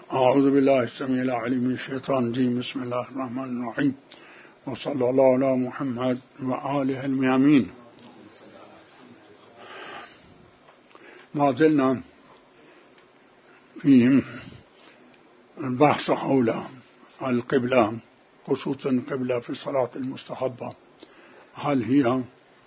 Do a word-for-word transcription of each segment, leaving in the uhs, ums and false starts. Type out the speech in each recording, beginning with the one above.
أعوذ بالله السميع العليم من الشيطان الرجيم. بسم الله الرحمن الرحيم، وصلى الله على محمد وآله الميامين. ما زلنا في البحث حول القبلة، خصوصا القبلة في الصلاة المستحبة. هل هي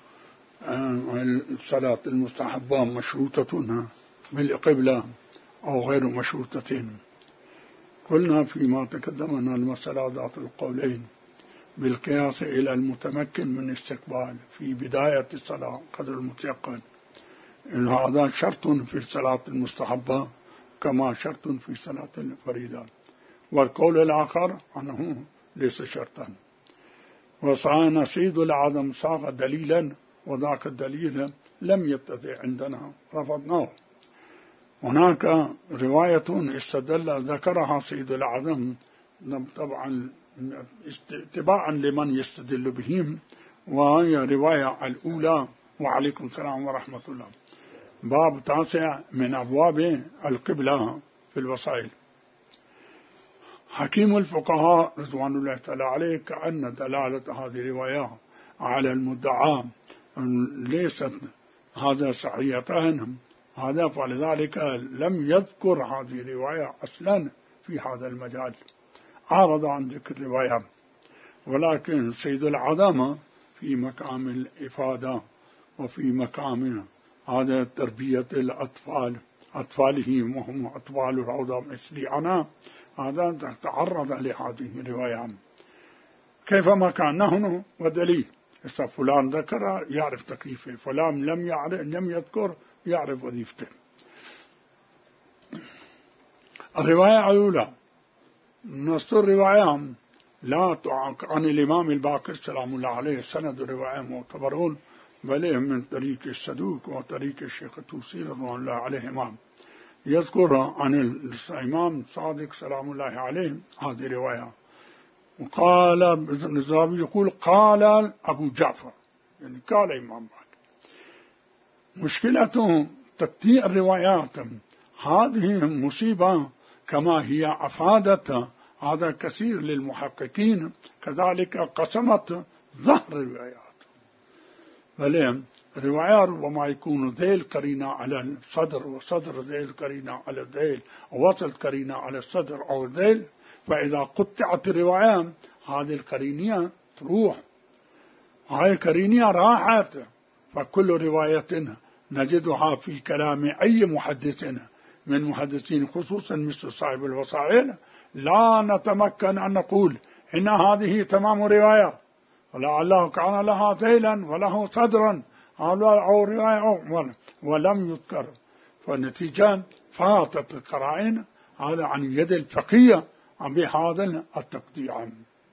الصلاة المستحبة مشروطة بالقبلة أو غير مشروطة؟ قلنا فيما تقدم أن المسألة ذات القولين بالقياس إلى المتمكن من استقبال في بداية الصلاة قدر المتيقن، إن هذا شرط في الصلاة المستحبة كما شرط في صلاة الفريضة. والقول الآخر أنه ليس شرطا، وصار نصيد العدم صاغ دليلا، وذاك الدليل لم يتضح عندنا رفضناه. هناك رواية استدل ذكرها سيد العدم طبعا اتباعا لمن يستدل بهم، وهي رواية الأولى. وعليكم السلام ورحمة الله. باب تاسع من أبواب القبلة في الوسائل. حكيم الفقهاء رضوان الله تعالى عليه كأن دلالة هذه الرواية على المدعى ليست هذا صحيحتان هذا، فلذلك لم يذكر هذه الرواية أصلا في هذا المجال، عارض عن ذكر الرواية. ولكن سيد العدم في مقام الإفادة وفي مقام هذا تربية الأطفال أطفالهم وهم أطفال الروضة مثلي أنا، هذا تعرض لهذه الرواية كيفما كان نحن ودليل. إذا فلان ذكر يعرف تكليفه، فلان لم يعرف لم يذكر يعرف وظيفته. الرواية الأولى نص الرواية لا عن الإمام الباقر سلام الله عليه، سند الرواية معتبرون بل من طريق الصدوق وطريق الشيخ الطوسي رضوان الله عليهما. يذكر عن الإمام صادق سلام الله عليه هذه الرواية، وقال النزابي يقول قال أبو جعفر، يعني قال إمام باقر. مشكلة تقطيع الروايات هذه مصيبة كما هي أفادت هذا كثير للمحققين، كذلك قسمت ظهر الروايات. بل الرواية ربما يكون ذيل قرينة على الصدر، وصدر ذيل قرينة على الذيل، ووسط قرينة على الصدر أو الذيل، فإذا قطعت الرواية هذه القرينية تروح، هاي القرينية راحت. فكل رواية نجدها في كلام أي محدث من محدثين خصوصا مثل صاحب الوسائل لا نتمكن أن نقول إن هذه تمام رواية، ولعله كان لها ذيلا وله صدرا أو رواية ولم يذكر. فالنتيجة فاتت القرائن هذا عن يد الفقيه بهذا التقطيع.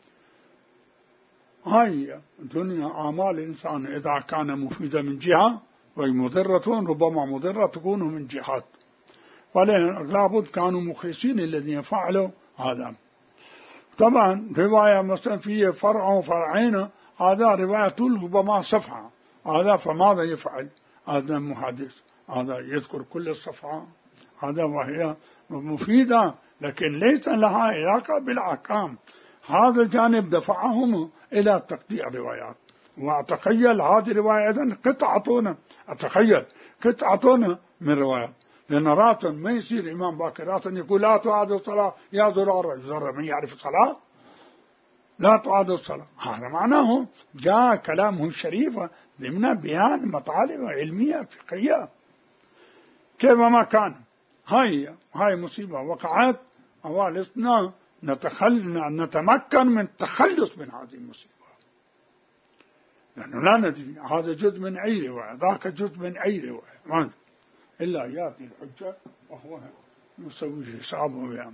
هاي دنيا أعمال الإنسان إذا كان مفيدا من جهة ومضرة ربما مضرة تكون من جهات، ولابد كانوا مخلصين الذين فعلوا هذا. طبعا رواية مثلا فيه فرع وفرعين، هذا رواية ربما صفحة، هذا فماذا يفعل هذا المحدث؟ هذا يذكر كل الصفحة، هذا وهي مفيدة لكن ليس لها علاقة بالأحكام. هذا الجانب دفعهم إلى تقطيع الروايات. وأتخيل هذه الرواية أيضا قطعتنا، أتخيل قطعتنا من روايات، لأن راتن ما يصير إمام باقر راتن يقول لا تعاد الصلاة يا زرار، زرار من يعرف الصلاة لا تعاد الصلاة. هذا معناه جاء كلامه الشريف ضمن بيان مطالب علمية فقهية كيفما كان. هاي هاي مصيبة وقعت، أوالسنا نتخل نتمكن من التخلص من هذه المصيبة، لأنه لا ندري هذا جزء من أي رواية ذاك جزء من أي رواية، إلا يأتي الحجة وهو يسوي حسابه يعني.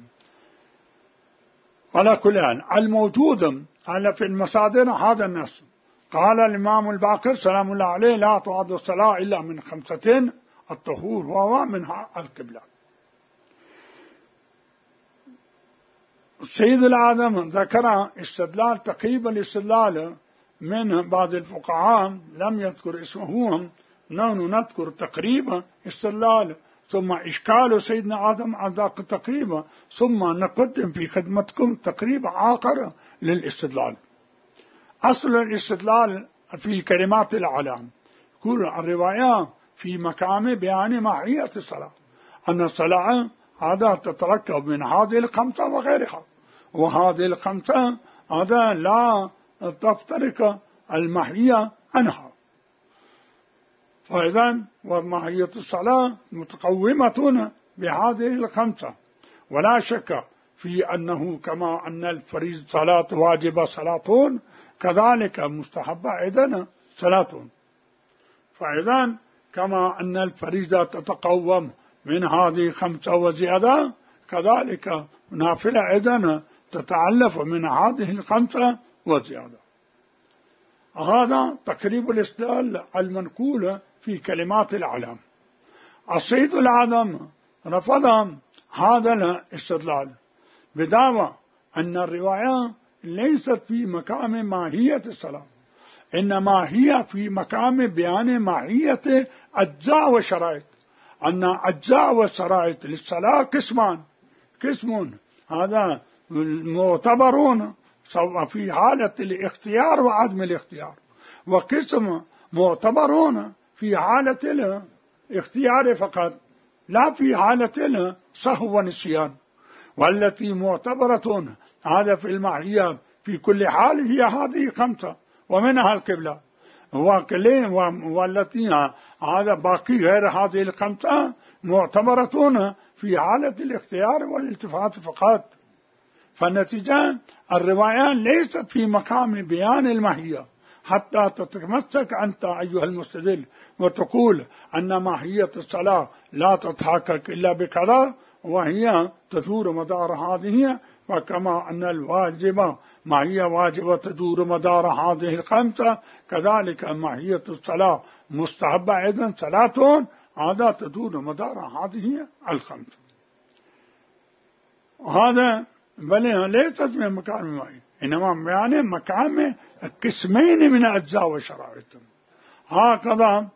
على كل حال الموجود على في المصادر هذا النص. قال الإمام الباقر سلام الله عليه لا تعاد الصلاة إلا من خمسة: الطهور وهو منها القبلة. سيد العدم ذكر استدلال تقريبا الاستدلال من بعض الفقهاء لم يذكر اسمهم، نحن نذكر تقريبا استدلال ثم إشكال سيدنا آدم على ذاك التقريب، ثم نقدم في خدمتكم تقريب آخر للاستدلال. أصل الاستدلال في كلمات الأعلام، يقول الرواية في مقام بيان ماهية الصلاة، أن الصلاة هذا تتركب من هذه الخمسة وغيرها، وهذه الخمسة هذا لا تفترق الماهية عنها. فإذا وماهية الصلاة متقومة بهذه الخمسة، ولا شك في أنه كما أن الفريض صلاة واجبة صلاة، كذلك مستحبة أيضا صلاة. فإذا كما أن الفريضة تتقوم من هذه خمسة وزيادة، كذلك نافلة أيضا تتألف من هذه الخمسة وزيادة. هذا تقريب الاستدلال المنقول في كلمات الأعلام. السيد الأعظم رفض هذا الاستدلال بدعوى أن الرواية ليست في مقام ماهية الصلاة، إنما هي في مقام بيان ماهية أجزاء وشرائط، أن أجزاء وشرائط للصلاة قسمان، قسم هذا معتبرون في حالة الاختيار وعدم الاختيار، وقسم معتبرون في حالة الاختيار فقط لا في حالة السهو والنسيان، والتي معتبرة هذا في الماهية في كل حال هي هذه خمسة، ومنها القبلة، والتي هذا باقي غير هذه الخمسة معتبرة في حالة الاختيار والالتفات فقط. فالنتيجة الرواية ليست في مقام بيان الماهية حتى تتمسك أنت أيها المستدل وتقول أن ماهية الصلاة لا تتحقق إلا بكذا، وهي تدور مدار هذه، وكما أن الواجبة ماهية واجبة تدور مدار هذه الخمسة، كذلك ماهية الصلاة مستحبة أيضا صلاة، هذا تدور مدار هذه الخمسة. هذا بل ليست من مقام ماهية، إنما يعني مقام قسمين من أجزاء وشرائط. هكذا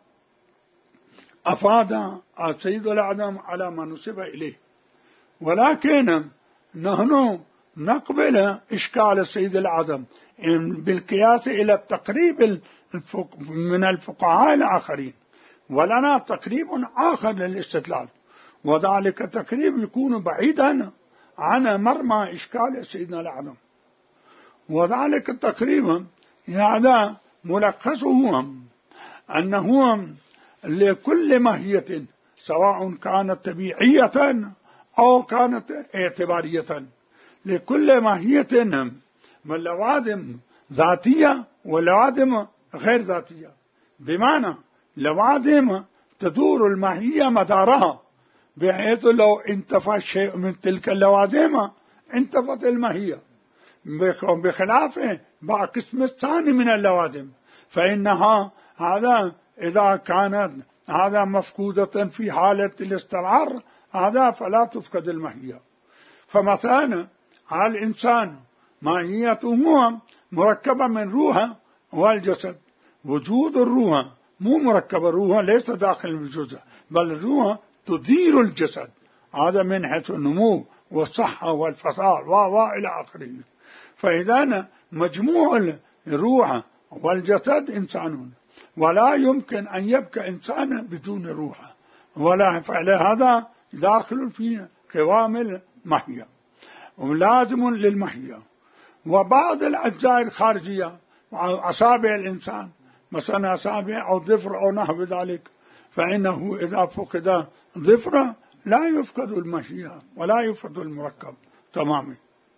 أفاد السيد الأعظم على ما نسب إليه، ولكن نحن نقبل إشكال السيد الأعظم بالقياس إلى التقريب من الفقهاء الآخرين، ولنا تقريب آخر للاستدلال، وذلك تقريب يكون بعيدا عن مرمى إشكال سيدنا الأعظم. وذلك التقريب هذا ملخصه أنه لكل ماهية سواء كانت طبيعية أو كانت اعتبارية، لكل ماهية من لوازم ذاتية ولوازم غير ذاتية، بمعنى لوازم تدور الماهية مدارها، بحيث لو انتفى شيء من تلك اللوازم انتفت الماهية، بخلاف بقى قسم الثاني من اللوازم فإنها هذا إذا كانت هذا مفقودة في حالة الاستقرار هذا فلا تفقد الماهية. فمثلا الإنسان ماهيته مركبة من روح والجسد، وجود الروح مو مركبة، الروح ليس داخل الجسد بل الروح تدير الجسد، هذا من حيث النمو والصحة والفصال وإلى آخره. فإذا مجموع الروح والجسد إنسان، ولا يمكن أن يبقى إنسان بدون روح، ولا فعل هذا داخل في قوام الماهية ولازم للماهية. وبعض الأجزاء الخارجية أصابع الإنسان مثلا أصابع أو ظفر أو نحو ذلك، فإنه إذا فقد ظفر لا يفقد الماهية ولا يفقد المركب تماما،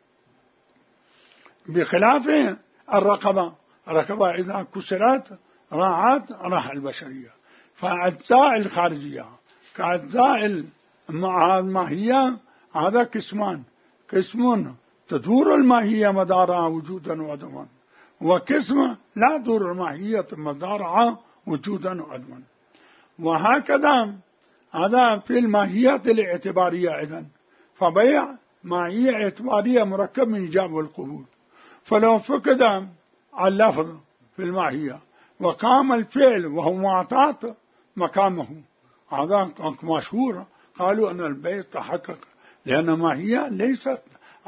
بخلاف الرقبة، الرقبة إذا كسرت راحت راح البشرية. فأجزاء الخارجية كأجزاء الماهية هذا قسمان، قسم تدور الماهية مدارها وجودا وعدما، وقسم لا تدور الماهية مدارها وجودا وعدما. وهكذا هذا في الماهيات الاعتبارية أيضا، فبيع ماهية اعتبارية مركب من إيجاب والقبول، فلو فقد اللفظ في الماهية وقام الفعل وهو معطات مقامه، هذا مشهور قالوا أن البيع تحقق، لأن ما هي ليست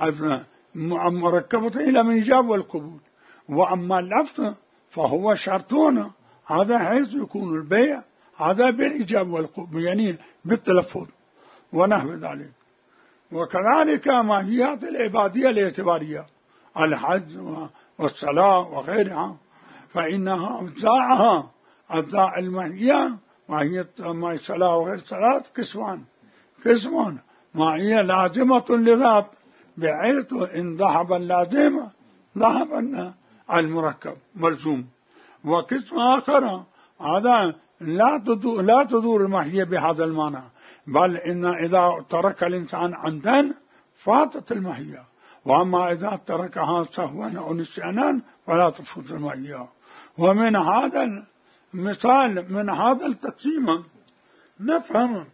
مركبة إلى من الإيجاب والقبول. وأما اللفظ فهو شرطون، هذا حيث يكون البيع هذا بالإيجاب والقبول، يعني بالتلفظ ونحو ذلك. وكذلك ماهيات العبادية الاعتبارية، الحج والصلاة وغيرها، فإنها أجزاءها أجزاء الماهية، ماهية ما الصلاة وغير الصلاة قسمان قسمان ماهية لازمة لذات، بحيث إن ذهب اللازم ذهب المركب ملزوم. وقسم آخر هذا لا تدور, لا تدور الماهية بهذا المعنى، بل إن إذا ترك الإنسان عمدا فاتت الماهية، وأما إذا تركها سهوا أو نسيانا فلا تفوت الماهية. ومن هذا المثال، من هذا التقسيم نفهم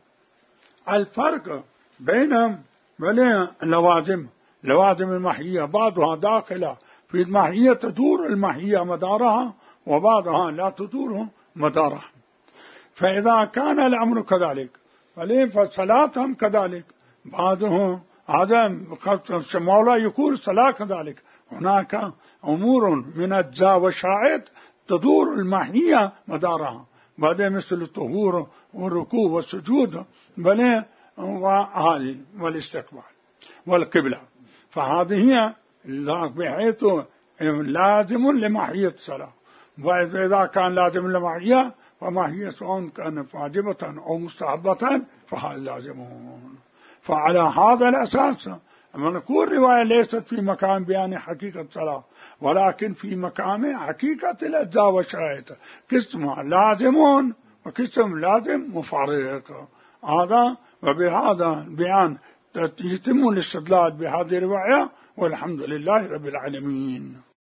الفرق بينهم بين اللوازم لوازم الماهية، بعضها داخلة في الماهية تدور الماهية مدارها، وبعضها لا تدور مدارها. فإذا كان الأمر كذلك فصلاتهم كذلك، بعضهم هذا مولا يقول الصلاة كذلك، هناك أمور من أجزاء وشرائط تدور الماهية مدارها، بعد مثل الطهور والركوع والسجود بل وهذه والاستقبال والقبلة، فهذه هي بحيث لازم لماهية الصلاة. وإذا كان لازم لماهية فماهية سواء كانت واجبة أو مستحبة فهذا لازمون. فعلى هذا الأساس نقول رواية ليست في مكان بيان حقيقة الصلاة، ولكن في مكان حقيقة الأجزاء والشرائط، قسم لازمون وقسم لازم مفارق. هذا وبهذا البيان يتم الاستدلال بهذه الرواية، والحمد لله رب العالمين.